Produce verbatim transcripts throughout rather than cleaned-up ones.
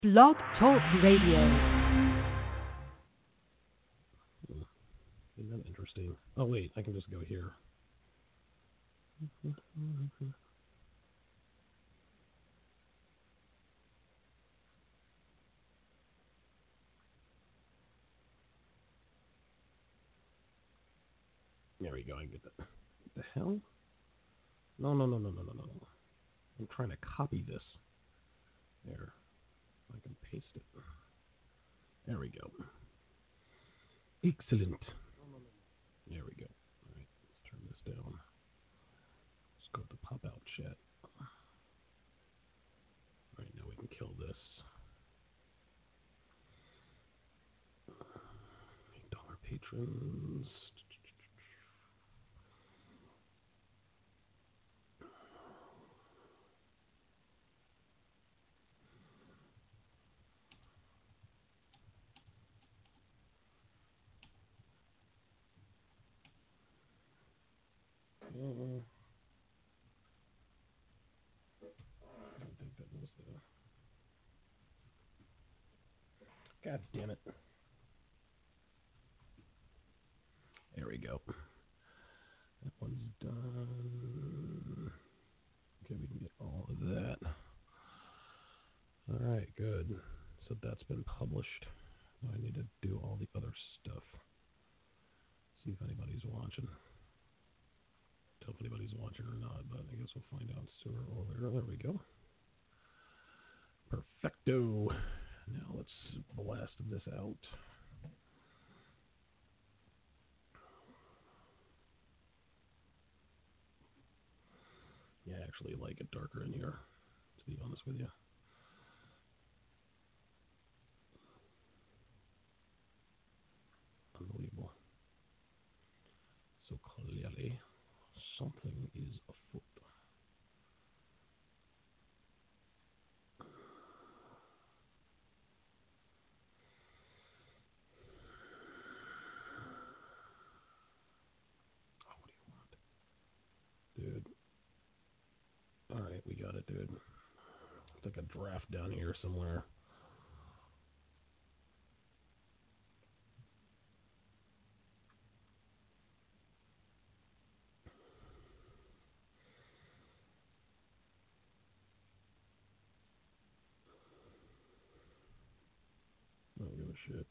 Blog Talk Radio. Hmm. Isn't that interesting? Oh, wait, I can just go here. There we go, I get that. What the hell? No, no, no, no, no, no, no. I'm trying to copy this. There. I can paste it. There we go. Excellent. There we go. All right, let's turn this down. Let's go to pop-out chat. All right, now we can kill this. eight dollar patrons. Uh, I don't think that was the... God damn it. There we go. That one's done. Okay, we can get all of that. All right, good. So that's been published. Now I need to do all the other stuff. See if anybody's watching. Tell if anybody's watching or not, but I guess we'll find out sooner or later. There we go. Perfecto. Now let's blast this out. Yeah, I actually like it darker in here, to be honest with you. Unbelievable. So clearly, something is afoot. Oh, what do you want? Dude. Alright, we got it, dude. It's like a draft down here somewhere. I don't give a shit.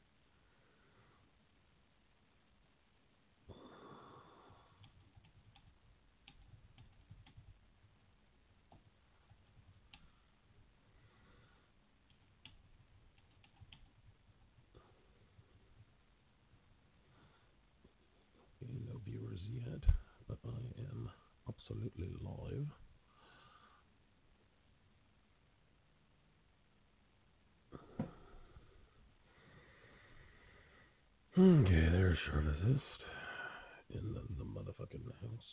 Okay, no viewers yet, but I am absolutely live. Okay, there's Sharvazist in the, the motherfucking house.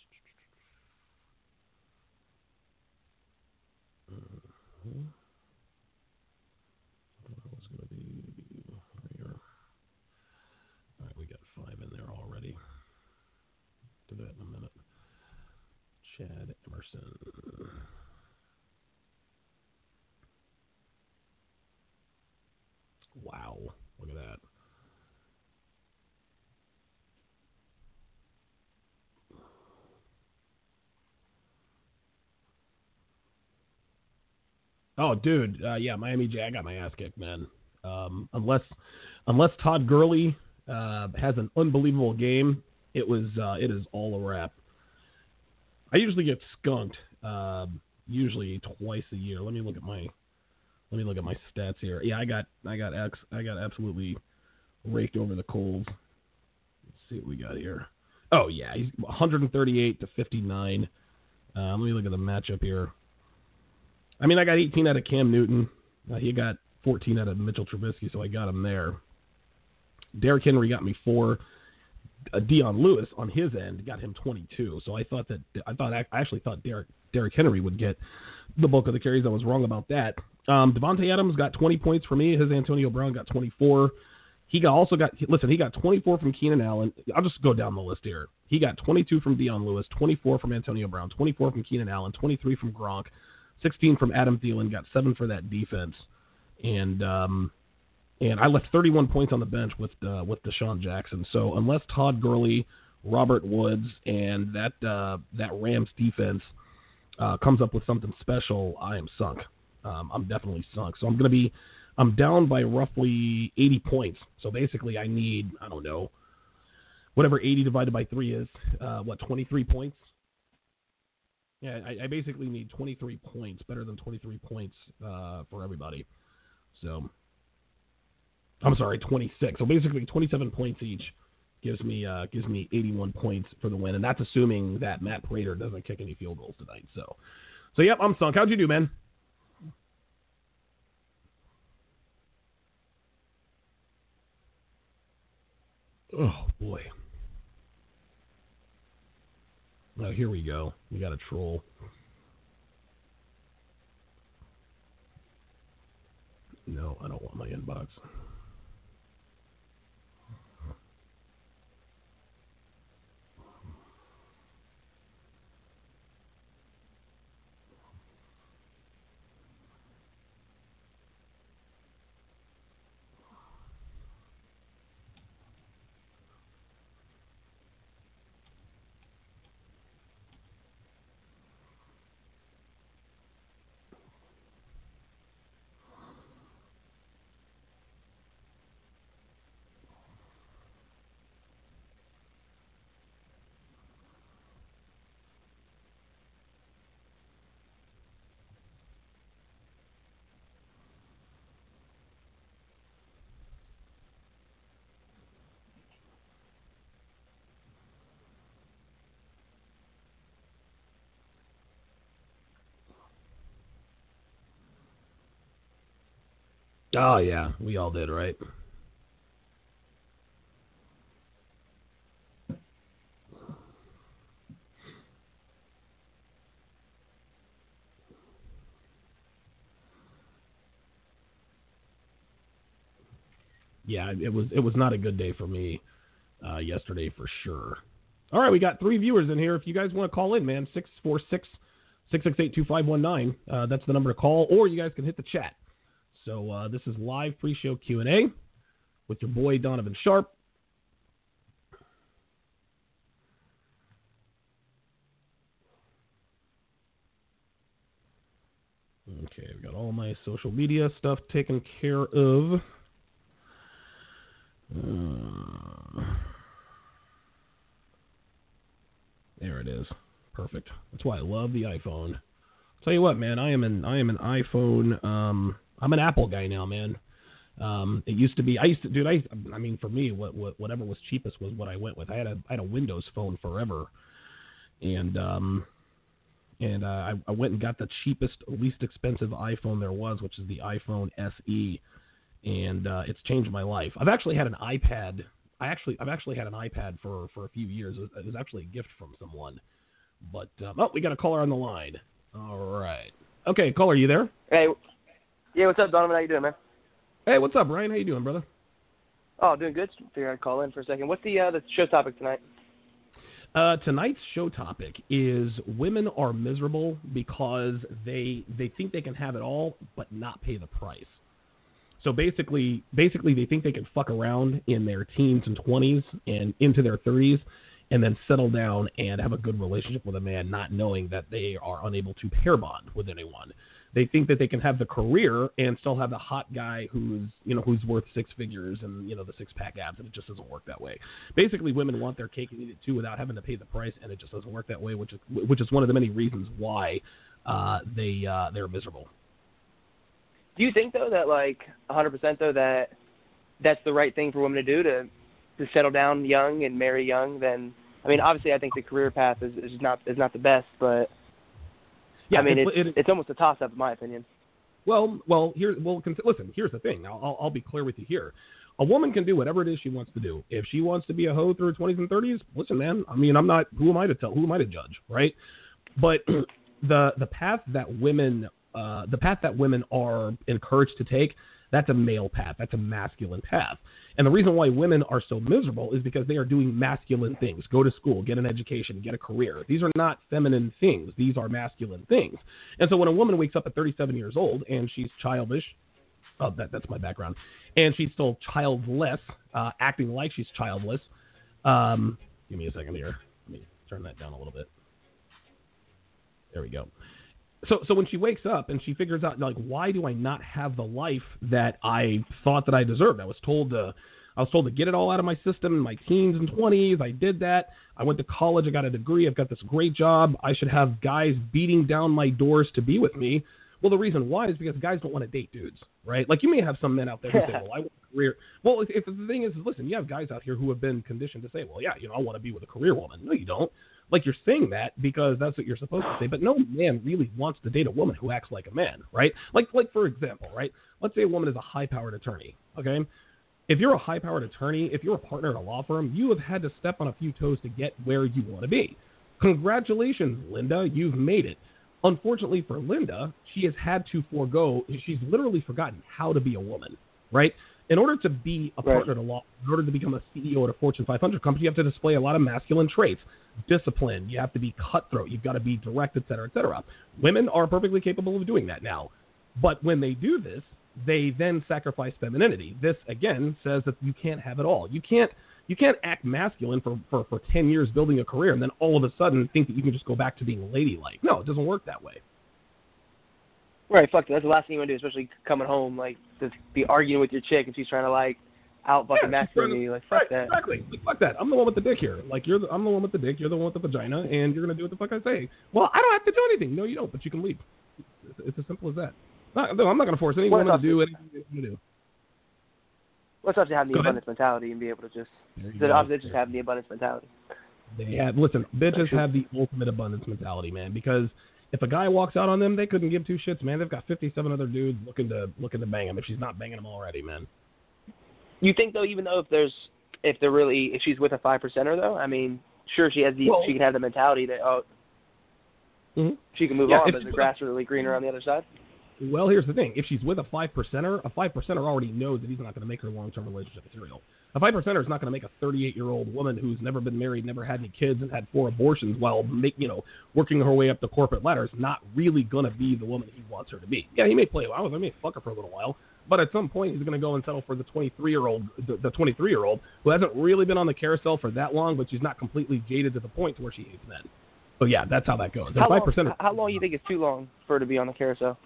Uh-huh. I thought it was going to be here. Alright, we got five in there already. Do that in a minute. Chad Emerson. Wow, look at that. Oh, dude, uh, yeah, Miami J. I got my ass kicked, man. Um, unless, unless Todd Gurley uh, has an unbelievable game, it was, uh, it is all a wrap. I usually get skunked, uh, usually twice a year. Let me look at my, let me look at my stats here. Yeah, I got, I got, ex, I got absolutely raked over the coals. Let's see what we got here. Oh yeah, he's one thirty-eight to fifty-nine. Uh, let me look at the matchup here. I mean, I got eighteen out of Cam Newton. Uh, he got fourteen out of Mitchell Trubisky, so I got him there. Derrick Henry got me four. Uh, Dion Lewis on his end got him twenty-two. So I thought that I thought I actually thought Derrick Derrick Henry would get the bulk of the carries. I was wrong about that. Um, Devontae Adams got twenty points for me. His Antonio Brown got twenty-four. He got also got listen. He got twenty-four from Keenan Allen. I'll just go down the list here. He got twenty-two from Dion Lewis, twenty-four from Antonio Brown, twenty-four from Keenan Allen, twenty-three from Gronk, sixteen from Adam Thielen. Got seven for that defense. and um, and I left thirty-one points on the bench with uh, with Deshaun Jackson. So unless Todd Gurley, Robert Woods, and that uh, that Rams defense uh, comes up with something special, I am sunk. Um, I'm definitely sunk. So I'm going to be, I'm down by roughly eighty points. So basically, I need, I don't know, whatever eighty divided by three is, uh, what, twenty-three points? Yeah, I, I basically need twenty-three points, better than twenty-three points uh, for everybody. So, I'm sorry, twenty-six. So basically, twenty-seven points each gives me uh, gives me eighty-one points for the win, and that's assuming that Matt Prater doesn't kick any field goals tonight. So, so yep, I'm sunk. How'd you do, man? Oh boy. Oh, here we go. We got a troll. No, I don't want my inbox. Oh, yeah. We all did, right? Yeah, it was it was not a good day for me uh, yesterday for sure. All right, we got three viewers in here. If you guys want to call in, man, six four six, six six eight, two five one nine. Uh, that's the number to call, or you guys can hit the chat. So uh, this is live pre-show Q and A with your boy Donovan Sharp. Okay, we got all my social media stuff taken care of. Uh, there it is. Perfect. That's why I love the iPhone. Tell you what, man, I am an I am an iPhone. Um, I'm an Apple guy now, man. Um, it used to be. I used to, dude. I I mean, for me, what, what whatever was cheapest was what I went with. I had a I had a Windows phone forever, and um, and uh, I I went and got the cheapest, least expensive iPhone there was, which is the iPhone S E. And uh, it's changed my life. I've actually had an iPad. I actually, I've actually had an iPad for, for a few years. It was, it was actually a gift from someone. But um, oh, we got a caller on the line. All right. Okay, caller, you there? Hey, yeah. What's up, Donovan? How you doing, man? Hey, what's up, Ryan? How you doing, brother? Oh, doing good. Figured I'd call in for a second. What's the uh, the show topic tonight? Uh, tonight's show topic is women are miserable because they they think they can have it all but not pay the price. So basically, basically, they think they can fuck around in their teens and twenties and into their thirties, and then settle down and have a good relationship with a man, not knowing that they are unable to pair bond with anyone. They think that they can have the career and still have the hot guy who's, you know, who's worth six figures and, you know, the six pack abs, and it just doesn't work that way. Basically, women want their cake and eat it too without having to pay the price, and it just doesn't work that way, which is which is one of the many reasons why uh, they uh, they're miserable. Do you think, though, that, like, one hundred percent, though, that that's the right thing for women to do, to to settle down young and marry young? Then, I mean, obviously, I think the career path is, is not is not the best, but, yeah, I mean, it's, it's, it, it's almost a toss-up, in my opinion. Well, well, here, well, listen, here's the thing. I'll, I'll, I'll be clear with you here. A woman can do whatever it is she wants to do. If she wants to be a hoe through her twenties and thirties, listen, man, I mean, I'm not, who am I to tell, who am I to judge, right? But the the path that women Uh, the path that women are encouraged to take, that's a male path. That's a masculine path. And the reason why women are so miserable is because they are doing masculine things. Go to school, get an education, get a career. These are not feminine things. These are masculine things. And so when a woman wakes up at thirty-seven years old and she's childish Oh, that, that's my background. And she's still childless, uh, acting like she's childless. Um, give me a second here. Let me turn that down a little bit. There we go. So so when she wakes up and she figures out, like, why do I not have the life that I thought that I deserved? I was told to, I was told to get it all out of my system in my teens and twenties. I did that. I went to college. I got a degree. I've got this great job. I should have guys beating down my doors to be with me. Well, the reason why is because guys don't want to date dudes, right? Like, you may have some men out there who say, well, I want a career. Well, if, if the thing is, listen, you have guys out here who have been conditioned to say, well, yeah, you know, I want to be with a career woman. No, you don't. Like, you're saying that because that's what you're supposed to say, but no man really wants to date a woman who acts like a man, right? Like, like for example, right? Let's say a woman is a high-powered attorney, okay? If you're a high-powered attorney, if you're a partner at a law firm, you have had to step on a few toes to get where you want to be. Congratulations, Linda, you've made it. Unfortunately for Linda, she has had to forego, she's literally forgotten how to be a woman, right? In order to be a partner at a law, in order to become a C E O at a Fortune five hundred company, you have to display a lot of masculine traits. Discipline, you have to be cutthroat, you've got to be direct, et cetera, et cetera. Women are perfectly capable of doing that now. But when they do this, they then sacrifice femininity. This, again, says that you can't have it all. You can't you can't act masculine for, for, for ten years building a career and then all of a sudden think that you can just go back to being ladylike. No, it doesn't work that way. Right, fuck that. That's the last thing you want to do, especially coming home, like, to be arguing with your chick and she's trying to, like, out fucking yeah, masculine you. Like, fuck right, that. Exactly. Like, fuck that. I'm the one with the dick here. Like, you're the, I'm the one with the dick, you're the one with the vagina, and you're going to do what the fuck I say. Well, I don't have to do anything. No, you don't, but you can leave. It's, it's as simple as that. Not, no, I'm not going to force any woman to do anything they're going to do. Let's also have the Go abundance ahead. mentality and be able to just, the go. opposite, just have the abundance mentality. They have, listen, bitches have the ultimate abundance mentality, man, because if a guy walks out on them, they couldn't give two shits, man. They've got fifty-seven other dudes looking to looking to bang him if she's not banging them already, man. You think, though, even though if there's, if they're really, if she's with a five percenter, though, I mean, sure, she has the, well, she can have the mentality that, oh, mm-hmm. she can move yeah, on, but the grass is really greener on the other side? Well, here's the thing. If she's with a five percenter, a five percenter already knows that he's not going to make her long-term relationship material. A five percenter is not going to make a thirty-eight-year-old woman who's never been married, never had any kids, and had four abortions while make, you know, working her way up the corporate ladder is not really going to be the woman he wants her to be. Yeah, he may play around with her, he may fuck her for a little while, but at some point he's going to go and settle for the twenty-three-year-old, the, the twenty-three-year-old who hasn't really been on the carousel for that long, but she's not completely jaded to the point to where she hates men. So yeah, that's how that goes. How long, how long do you think is too long for her to be on the carousel?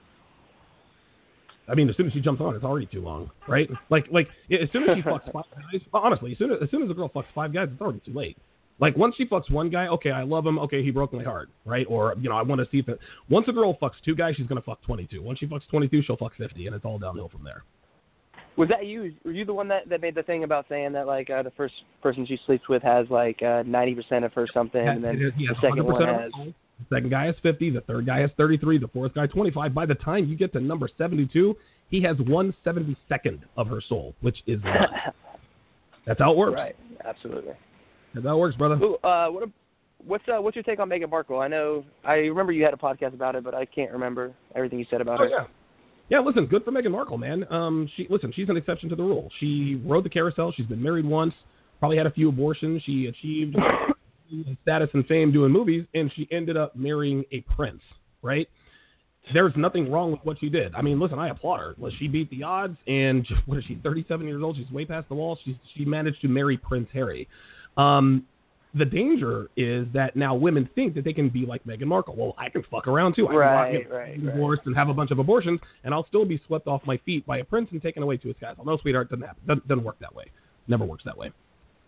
I mean, as soon as she jumps on, it's already too long, right? Like, like as soon as she fucks five guys, honestly, as soon as, as soon as a girl fucks five guys, it's already too late. Like, once she fucks one guy, okay, I love him, okay, he broke my heart, right? Or, you know, I want to see if it, once a girl fucks two guys, she's going to fuck twenty-two. Once she fucks twenty-two, she'll fuck fifty, and it's all downhill from there. Was that you? Were you the one that, that made the thing about saying that, like, uh, the first person she sleeps with has, like, uh, ninety percent of her something, and then the second one has... The second guy has fifty, the third guy has thirty-three, the fourth guy twenty-five. By the time you get to number seventy-two, he has one seventy-second of her soul, which is none. That's how it works. Right, absolutely. That's how it works, brother. Ooh, uh, what a, what's uh, what's your take on Meghan Markle? I know, I remember you had a podcast about it, but I can't remember everything you said about oh, her. Yeah. Yeah, listen, good for Meghan Markle, man. Um, she listen, she's an exception to the rule. She rode the carousel. She's been married once, probably had a few abortions. She achieved status and fame doing movies, and she ended up marrying a prince, right? There's nothing wrong with what she did. I mean, listen, I applaud her. Well, she beat the odds, and what is she, thirty-seven years old? She's way past the wall. She's, she managed to marry Prince Harry. Um, the danger is that now women think that they can be like Meghan Markle. Well, I can fuck around too. I right, can right, get divorced right. and have a bunch of abortions, and I'll still be swept off my feet by a prince and taken away to his castle. No, sweetheart, doesn't happen. Doesn't, doesn't work that way. Never works that way.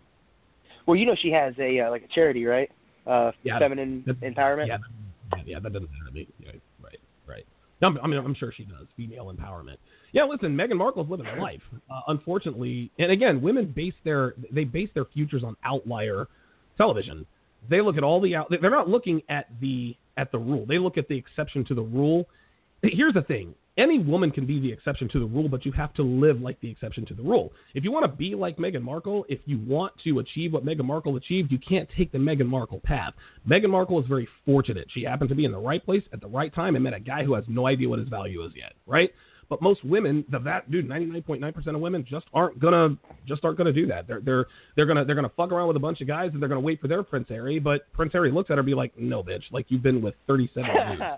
Well, you know she has a uh, like a charity, right? Uh, yeah, feminine that, empowerment. Yeah, yeah, that doesn't matter to me. Yeah, right, right. I'm, I mean, I'm sure she does. Female empowerment. Yeah, listen, Meghan Markle's living her life. Uh, unfortunately, and again, women base their they base their futures on outlier television. They look at all the out. They're not looking at the at the rule. They look at the exception to the rule. Here's the thing. Any woman can be the exception to the rule, but you have to live like the exception to the rule. If you want to be like Meghan Markle, if you want to achieve what Meghan Markle achieved, you can't take the Meghan Markle path. Meghan Markle is very fortunate. She happened to be in the right place at the right time and met a guy who has no idea what his value is yet, right? But most women, the that dude, ninety-nine point nine percent of women just aren't gonna just aren't gonna do that. They're they're they're gonna they're gonna fuck around with a bunch of guys and they're gonna wait for their Prince Harry. But Prince Harry looks at her and be like, no, bitch, like you've been with thirty-seven dudes.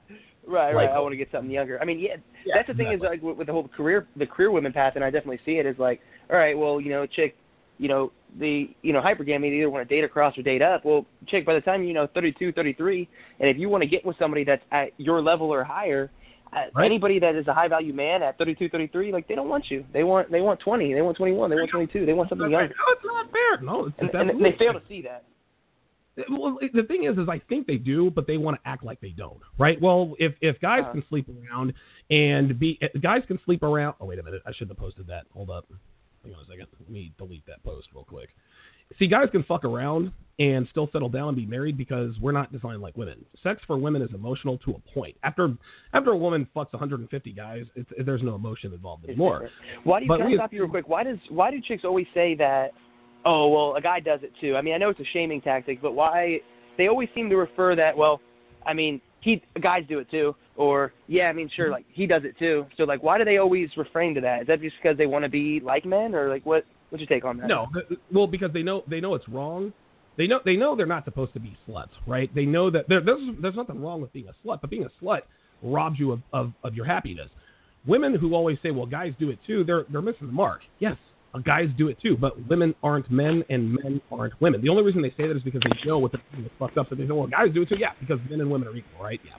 Right, Like- right. I want to get something younger. I mean, yeah, Yeah, that's the thing exactly. is like with, with the whole career, the career women path, and I definitely see it as like, all right, well, you know, chick, you know, the, you know, hypergamy, they either want to date across or date up. Well, chick, by the time, you know, thirty-two, thirty-three, and if you want to get with somebody that's at your level or higher, uh, Right. anybody that is a high value man at thirty-two, thirty-three, like they don't want you. They want, they want twenty, they want twenty-one, they want twenty-two, they want something No, younger. it's not fair. No, it's, And, it's and absolutely they fail to see that. Well, the thing is, is I think they do, but they want to act like they don't, right? Well, if if guys Uh-huh. can sleep around and be guys can sleep around. Oh, wait a minute, I shouldn't have posted that. Hold up, hang on a second. Let me delete that post real quick. See, guys can fuck around and still settle down and be married because we're not designed like women. Sex for women is emotional to a point. After after a woman fucks one hundred fifty guys, it's, there's no emotion involved It's anymore. different. Why do you, But can I we- stop you real quick? Why does why do chicks always say that? Oh well, a guy does it too. I mean, I know it's a shaming tactic, but why they always seem to refer that? Well, I mean, he guys do it too, or yeah, I mean, sure, like he does it too. So like, why do they always refrain to that? Is that just because they want to be like men, or like what? What's your take on that? No, th- well, because they know they know it's wrong. They know they know they're not supposed to be sluts, right? They know that there, there's there's nothing wrong with being a slut, but being a slut robs you of, of, of your happiness. Women who always say, "Well, guys do it too," they're they're missing the mark. Yes, uh, guys do it too, but women aren't men and men aren't women. The only reason they say that is because they know what the thing is fucked up. So they say, "Well, guys do it too." Yeah, because men and women are equal, right? Yeah, of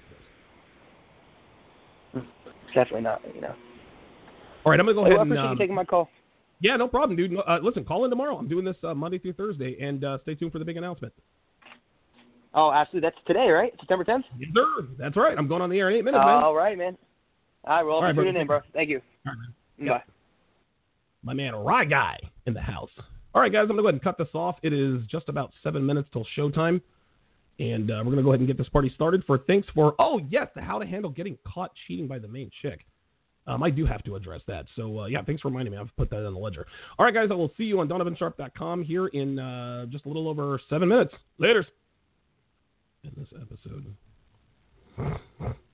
course. It's definitely not. You know. All right, I'm gonna go Well, ahead I and. appreciate Um, you taking my call. yeah, no problem, dude. Uh, listen, call in tomorrow. I'm doing this uh, Monday through Thursday, and uh, stay tuned for the big announcement. Oh, absolutely. That's today, right? September tenth. Yes, sir. That's right. I'm going on the air in eight minutes, man. All right, man. All right, well, All right, I'll be tuning brother. in, bro. Thank you. All right, man. Bye. My man, Rye Guy, in the house. All right, guys, I'm going to go ahead and cut this off. It is just about seven minutes till showtime, and uh, we're going to go ahead and get this party started. For thanks for, oh, yes, the how to handle getting caught cheating by the main chick. Um, I do have to address that. So, uh, yeah, thanks for reminding me. I've put that on the ledger. All right, guys, I will see you on donovan sharp dot com here in uh, just a little over seven minutes. Laters. In this episode.